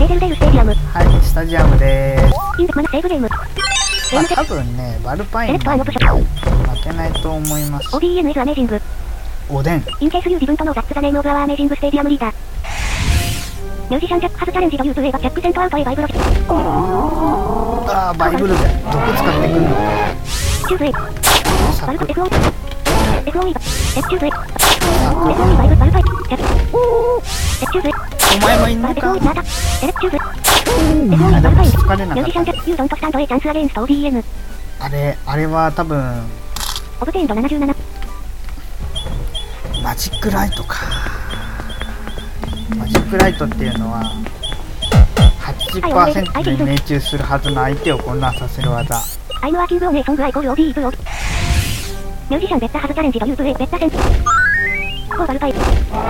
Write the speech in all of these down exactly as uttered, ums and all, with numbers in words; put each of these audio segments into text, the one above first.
ヘーゼルデールステディアム。 はい、スタジアムでーす。 インデマナセーブゲーム。 まあ多分ね、バルパインに負けないと思います。 オーディーエヌエス アメージング。 おでん。 インケースユー自分とのザッツザネームオブアワーアメージングステディアムリーダー。ミュージシャンジャックハズチャレンジというプレイがひゃくパーセントアウトへバイブロ。 あー、バイブルで毒使ってくんのか。 チューズエ。バルト エフオー。エフオーイー。エチューズエ。エフオーイーバイブバルパイ。キャピ。エチューズエ。 お前もいんのか。 エフオーイーナータ。エレクチューズ。エフオーイーバルパイ。ミュージシャンジャックユードントスタンドエチャンスアゲインスト オーディーエヌ。 あれ、あれは多分オブテインドななじゅうなな。 マジックライトか。マジックライトっていうのは はちじゅっパーセント に命中するはずの相手を混乱させる技。 アイムワーキングオネーソングアイコール オーディーイー プロ。ミュージシャンベッタハズチャレンジというプレイベッタセン。コーバルパイ。チュ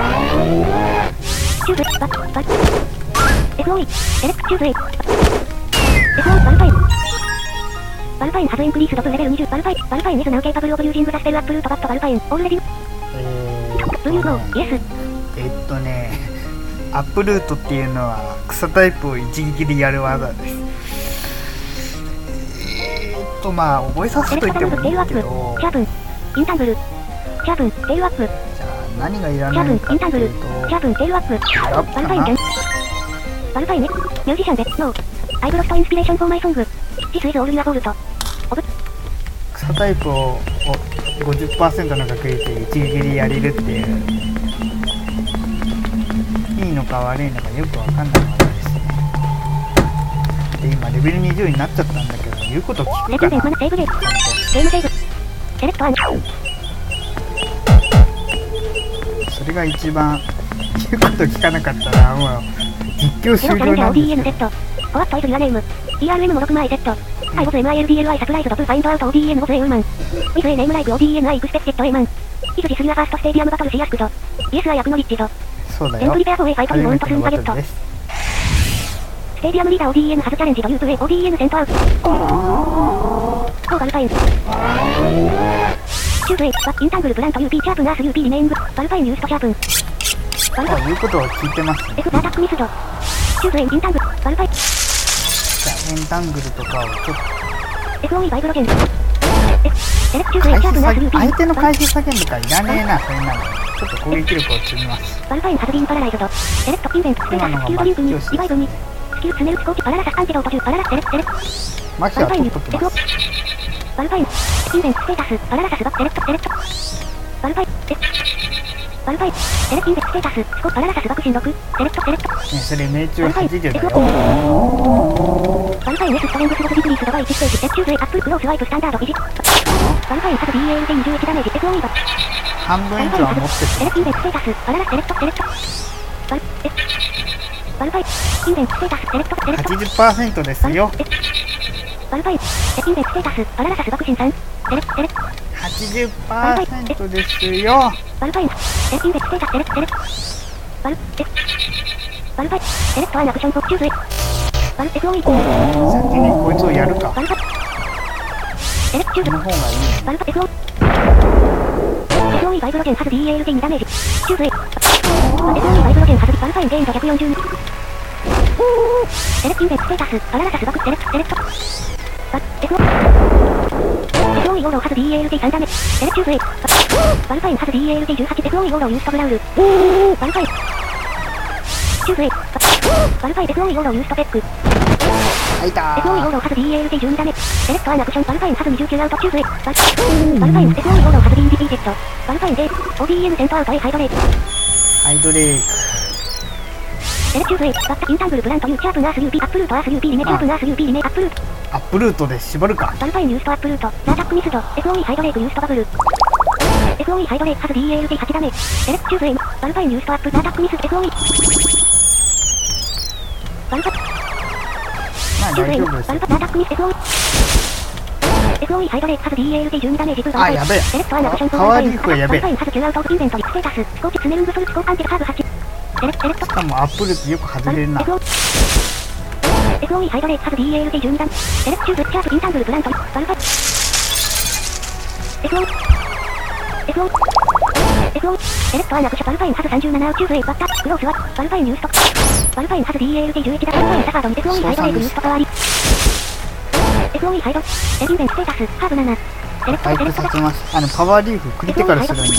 ーズバッバッ エフオーイー エレクチューズエ エフオーバルパイ。バルパインハズインクリースドプレベルにじゅう。バルパイバルパインイズナウケーパブルオブユージングザスペルアップルートバットバルパインオールレディ。 えーっとブルーノーイエス。 えっとねアップルートっていうのは草タイプを一撃でやる技です。えーっとまあ覚えさせといてもいいけど、 シャープンインタングル。シャープンテールアップ。 じゃあ何がいらシャープンないかってインタングル。 いうと、 シャープンテールアップ。 ラップかな。 バルパインゲン。バルパインね。ミュージシャンでノー。アイブロストインスピレーションフォーマイソング。シスイズオールユアボルト。オブ。 草タイプを ごじゅっパーセント の確率で一撃でやれるっていう、いいのか悪いのかよくわかんない技ですね。で今レベルにじゅうになっちゃったんだけど、言うこと聞くかな。 レベルでマナセーブゲーム。 ちゃんとゲームセーブ。セレクトアン。 それが一番言うこと聞かなかったらもう実況終了なんですよ。 オーディーエヌ セット。ホワットイズユアネーム。イーアールエム もろくまいセット。I wasエムアイエルディーエルアイ サプライズドプファインドアウト オーディーエヌ was a woman. With a name like オーディーエヌ I expected a man. Is this your first stadium battle she asked? Yes, I acknowledged. そうだ Then よ。 prepare for a fight you want to soon 初めてのバト target. ルです。 ステディアムリーダー オーディーエヌ ハズチャレンジというプレイ オーディーエヌ セントアウト。コーバルパイン。チューズエイバッインタングルプラント ユーピー チャープナース ユーピー リネイング。バルパインユーストシャープン。バルパイン。 言うことを聞いてますね。 F アタックミスド。チューズエイインタングル。バルパイン。 じゃあエンタングルとかをちょっとエフオーイー バイブロゲン。F エレクチューズエイ回チャープナース ユー数ピー。 相手の回数叫んとかいらねえな。それなのちょっと攻撃力を積みます。 バルパインハズビンパラライズド。セレクトインベントステータススキルドリンクにリバイブにスキルスネルスコーチパララサアンティドート中パララセレクセレクマキは取っときます。 バルパインインベントステータスパララサスバッセレクトセレクトバルパインバルパインセレクインベントステータススコパララサスバクシンろくセレクトセレクトね、それ命中はちじゅうだよ。 バルパイン S ストレングスボスディグリースドバイいちステージセッチューズエアップルクロースワイプスタンダードフィジバルパインハズ ディーエーエル でにじゅういちダメージ エフオーイー バ半分以上は持ってセレクインベントステータスパララセレクトセレクトバルバルパインインベントステータスセレクトセレクトはちじゅっパーセント ですよ。 バルパインインベントステータスパララサスバクシンさんセレクセレクはちじゅっパーセント ですよ。 バルパインセレクインベントステータスセレクセレクバルバルパインセレクトアンアクションフォッチューズエバル エフオーイー先にこいつをやるか。 バルパセレクチューズこの方がいい。 バルパ エフオーイー エフオーイー バイブロゲンハズ ディーエーエル でにダメージチューズエ エフオーイー バイブロゲンハズバルパインゲインドひゃくよんじゅうにセレクインベントステータスパララサスバクセレクトセレクトバル エフオーイー エフオーイー オーローハズ ディーエーエル でさんダメセレクチューズエバルパインハズ ディーエーエル でじゅうはち エフオーイー オーローユーストブラウルバルパインチューズエバルパイン エフオーイー オーローユーストペックあいたエフオーイー オーローハズ ディーエーエル でじゅうにダメセレクトアンアクションバルパインハズにじゅうきゅうアウトチューズエバルパイン エフオーイー オーローハズ ビーディーピー ジェットバルパインで オーディーエヌ セントアウトへハイドレークハイドレークセレクチューズエバッタインタングルプラントユーチャープナース ユーピー アップルートアース ユーピー リネチャープナース ユーピー リネアップルートアップルートで絞るか。 バルパインユーストアップルートザアタックミスド エフオーイー ハイドレークユーストバブル エフオーイー ハイドレークハズ ディーエーエル ではちダメセレクチューズエバルパインユーストアップザアタックミスド エフオーイー バルパまあ大丈夫です。 バルパザアタックミス エフオーイー エフオーイー ハイドレークハズ ディーエーエル でじゅうにダメージプードあ、やべえ。 セレクトアンアクションカワリーフやべえ。 バルパインハズきゅうアウトオブインベントリステータススコーチツネルングソルスコーパンテルサーブはちセレクセレクトしかもアップルートよく外れるな。 エフオーイー ハイドレークハズ ディーエーエル でじゅうにダメセレクチューズチャープインタングルプラントバルパイン エフオーイー エフオーイー エフオーイー セレクトアンアクションバルパインハズさんじゅうななアウチューズエバッタクロースはバルパインユーストバルファインハズ ディーイーエルティーじゅういち だ。バルファインサガードにテクオンイサイドレイブルーストパワーリ。テクオンイサイド。エビンベンステータス、ハーブなな。セレクト回セレクト復させます。あの、パワーリーフクリティカルするんで。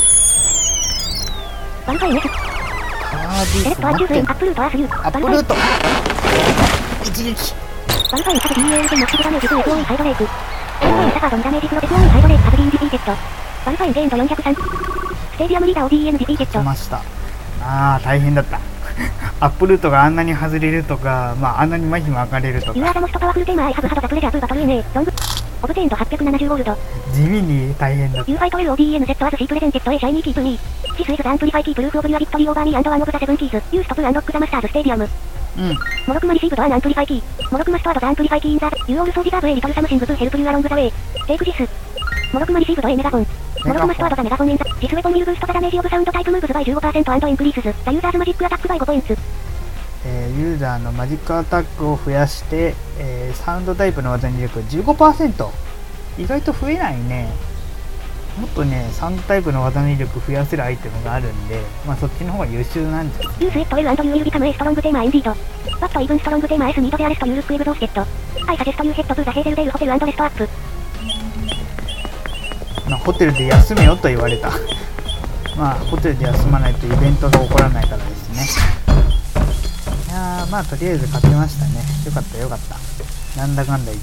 バルファイン S。 パワーリーセレクトアチューズエン、 フ持ってんアップルートアースユー。 アップルート一撃。 バルファインハズ ディーイーエルティーマッシブダメージツーテクオンイサイドレイク。バルファインサガードにダメージプロテクオンイサイドレイクハズビンディピーケット。バルファインゲーンドよんひゃくさん。ステーディアムリーダーを ディーエヌ ディピーケット。 来ました。あー、大変だった。アップルートがあんなに外れるとか、まあ、あんなに麻痺巻かれるとか、 ユーアーザモストパワフルテーマアイハブハドザプレジャープーバトルイネー、ロング。オブテインドはっぴゃくななじゅうゴールド。 地味に大変だった。 ユーファイト エルオーディーエヌゼットアズシープレゼンテッドエシャイニーキープミー。シスイズザアンプリファイキープルーフオブユアビクトリーオーバーミーアンドワンオブザセブンティーズ。ユーストプアンロックザマスターズステーディアム。 うん。 モロクマリシーブドアンアンプリファイキー。モロクマストアドザアンプリファイキーインザ。ユーオールソーディザーブエリトルサムシングプーヘルプユーアロングザウェイ。テイクジス。モロクマリシーブドエメガフォン。モロクマストアドザメガフォンインザ。ジスウェポンミルブーストザダメージオブサウンドタイプムーブズバイ じゅうごパーセント アンドインクリースズ。ザユーザーズマジックアタックバイごポイント。 えー、ユーザーのマジックアタックを増やして、えー、サウンドタイプの技入力 じゅうごパーセント。意外と増えないね。もっとね、サウンドタイプの技入力増やせるアイテムがあるんで、まあそっちの方が優秀なんです。 ユースエット L& You will become a strong テーマインディード。バットイブンストロングテーマ S ニードでアレストユールックエブゾーステッド。アイサジェストユーヘッドプーザヘーゼルデールホテル&レストアップ。 あのホテルで休めよと言われた。まあホテルで休まないとイベントが起こらないからですね。いやー、まあとりあえず勝ちましたね。よかったよかった。なんだかんだ言って。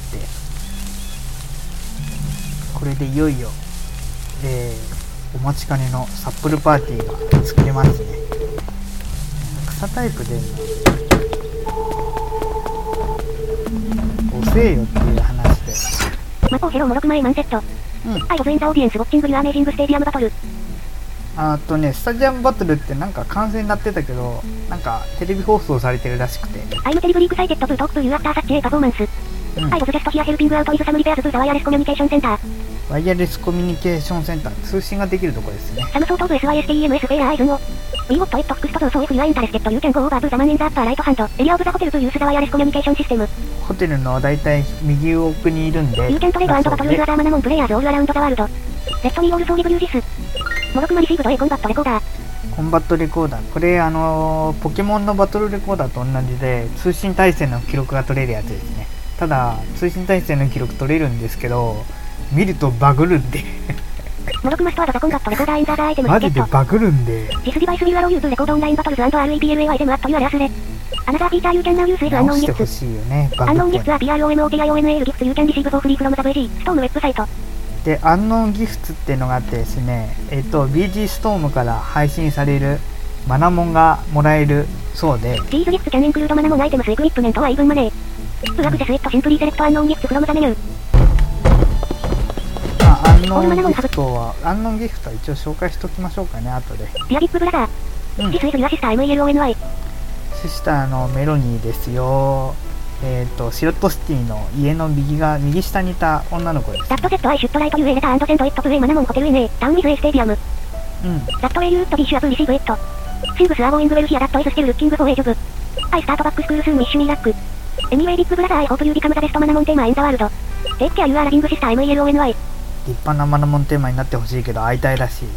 これでいよいよ、えー、お待ちかねのサップルパーティーが作れますね。草タイプ出んの遅えよっていう話で。 マポーヘロモロクマイマンセット。 うん。 アイボズインザオーディエンスウォッチングユアメージングステーディアムバトル。 あとね、スタジアムバトルってなんか観戦になってたけど、なんかテレビ放送されてるらしくて。 アイムテリブリーグサイテッドプートークプーユアフターサッチエパフォーマンス。 うん、 アイボズジャストヒアヘルピングアウトイズサムリペアズプーザワイヤレスコミュニケーションセンター。 ワイヤレスコミュニケーションセンター、通信ができるとこですね。 サムソートオブ エスワイエスティーエムエス フェアアイズンを。We got it fixed so if you are interested you can go over to the man in the upper right hand area of the hotel to use the wireless communication system. ホテルのだいたい右奥にいるんで。 You can trade and battle with other Manamon players all around the world. Let me also give you this. モロクマリシーブド A コンバットレコーダー。 コンバットレコーダー。これあのー、ポケモンのバトルレコーダーと同じで、通信対戦の記録が取れるやつですね。ただ、通信対戦の記録取れるんですけど、見るとバグるんで。 モロクマストアドザコンバットレコーダーインザーザーアイテムマジでバグるんで。 This device will allow you to record online battles and REPLA item at your address. Another feature you can now use is 直 unknown してほ gifts. しいよね、バグ Unknown って gifts are PROMOTIONAL gifts you can receive for free from the V G Storm ウェブサイト。 で、アンノーンギフツっていうのがあってですね、えっと、ビージー ストームから配信されるマナモンがもらえるそうで、 These gifts can include Manamon items, equipment or even money. To access it, simply select unknown gifts from the menu. まあ、アンノーンギフトは、アンノーンギフトは一応紹介しておきましょうかね、後で。 ディアビッグブラザー。 うん。 This is your sister MELONY。 シスターのメロニーですよ。えっと、シロットシティの家の右が、右下にいた女の子です。 That set I should write you a letter and send it to a Manamon hotel in a town with a stadium. うん。 That way you would be sure to receive it. Things are going well here that is still looking for a job. I start back school soon, wish me luck. Anyway, big brother, I hope you become the best Manamon teamer in the world. Take care, you are loving sister MELONY。 立派なマナモンテーマになってほしいけど会いたいらしい。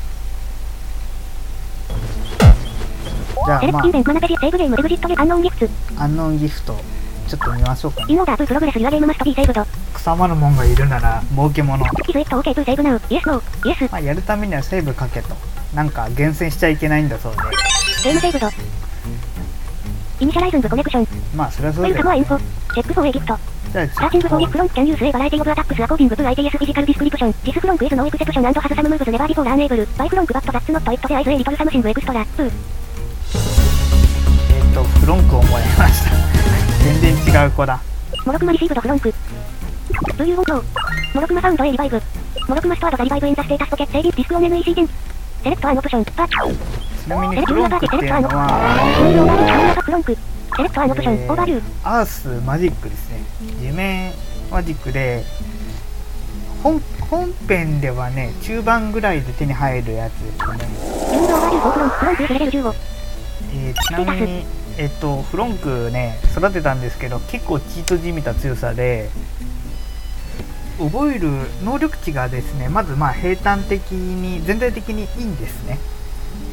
じゃあまあ、 セレクティンベンマナペジセーブゲームエグジットゲアンノンギフツ。 アンノーンギフトちょっと見ましょうかね。 In order to progress your game must be saved. 草マナモンがいるなら儲けもの。 Is it okay to save now? Yes, no, yes. まあやるためにはセーブかけと。なんか厳選しちゃいけないんだそうで。 ゲームセーブド。イニシャライズングコネクション。 まあそれはそうだよ。 Welcome or info. Check for a gift. じゃあ Searching for gift front can use a variety of attacks according to I T S physical description. This flonk is no exception and has some moves never before unable. By flonk but that's not it there is a little something extra. うえっとフロンクをもらいました。全然違う子だ。 モロクマリシーブドフロンク。Do you want to? モロクマファウンド A リバイブ。モロクマストアドザリバイブインザステータスポケットセービスディスクオン エヌイーシー デン。セレクトアンオプション。パッ。 ちなみにフロンクっていうのはフロンク。セレクトアンオプション。オーバービュー。 アースマジックですね。地面マジックで 本, 本編ではね中盤ぐらいで手に入るやつですね。えー、ちなみにえっとフロンクね育てたんですけど結構チートじみた強さで覚える能力値がですねまずまあ平坦的に全体的にいいんですね。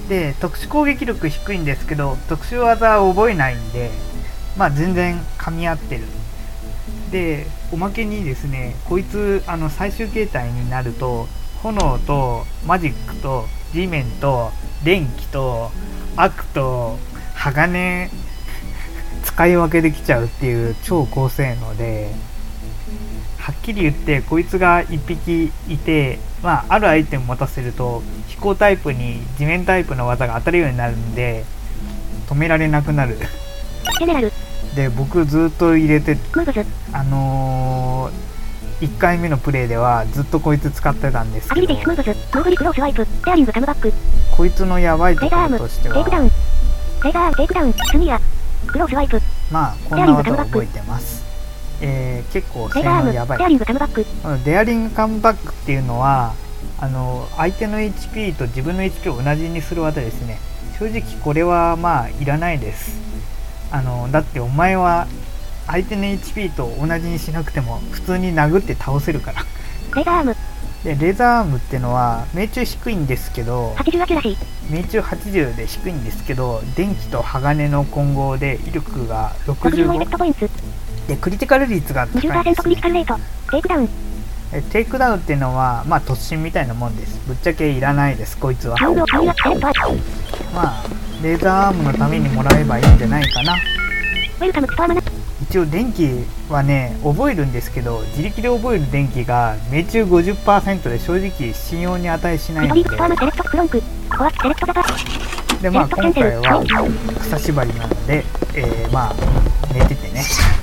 で特殊攻撃力低いんですけど特殊技を覚えないんで、まあ全然噛み合ってる。でおまけにですね、こいつあの最終形態になると炎とマジックと地面と電気と悪と鋼使い分けできちゃうっていう超高性能で、はっきり言ってこいつがいっぴきいて、まあ、あるアイテム持たせると飛行タイプに地面タイプの技が当たるようになるんで止められなくなる。 ジェネラルで僕ずっと入れて、 ムーブズあのー、いっかいめのプレイではずっとこいつ使ってたんですアビけど、 リティスムーブズノーグリクロースワイプデアリングカムバックこいつのやばいとこレーザーアームろとしてテイクダウンはレーザーアームテイクダウンスニアクロースワイプまあこんな技を覚えてます。えー、結構性レーザーアーム能やばい。 デアリングカムバックこのデアリングカムバックっていうのはあの相手の エイチピー と自分の エイチピー を同じにする技ですね。正直これはまあいらないです。あのだってお前は相手の エイチピー と同じにしなくても普通に殴って倒せるから。 レーザーアームでレーザーアームっていうのは命中低いんですけど、 はちじゅうアキュラシー命中はちじゅうで低いんですけど、電気と鋼の混合で威力がろくじゅうごエフェクトポイントろくじゅうごでクリティカル率が高いんでにじゅっパーセントすねクリティカ。ルレートテイクダウンえテイクダウンっていうのはまあ突進みたいなもんです。ぶっちゃけいらないですこいつは。 キャウドキャウアキセレクトアウまあレーザーアームのためにもらえばいいんじゃないかな。 ウェルカムストアマナ一応電気はね覚えるんですけど、自力で覚える電気が命中 ごじゅっパーセント で正直信用に値しないので、 リトリークストアマセレクトスプロンクコアセレクトザタでまあ今回は草縛りなので、えー、まあ寝ててね